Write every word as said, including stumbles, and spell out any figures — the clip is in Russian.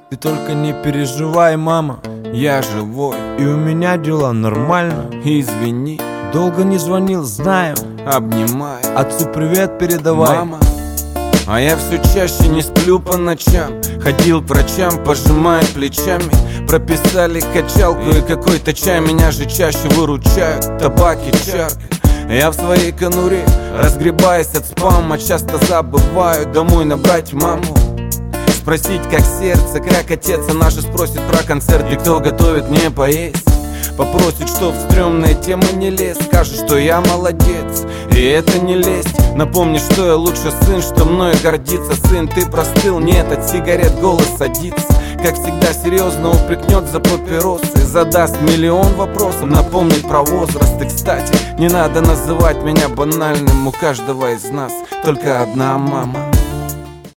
Ты только не переживай, мама, я живой, и у меня дела нормально. Извини, долго не звонил, знаю. Обнимаю, отцу привет передавай, мама. А я все чаще не сплю по ночам. Ходил к врачам, пожимая плечами. Прописали качалку и какой-то чай. Меня же чаще выручают табак и чарка. Я в своей конуре, разгребаясь от спама, часто забываю домой набрать маму. Спросить, как сердце, как отец, она же спросит про концерт. И кто готовит мне поесть. Попросит, что в стрёмные темы не лез. Скажет, что я молодец, и это не лезть. Напомни, что я лучше сын, что мною гордится. Сын, ты простыл, нет, от сигарет голос садится. Как всегда серьезно упрекнет за папиросы. Задаст миллион вопросов, напомнит про возраст. И, кстати, не надо называть меня банальным. У каждого из нас только одна мама.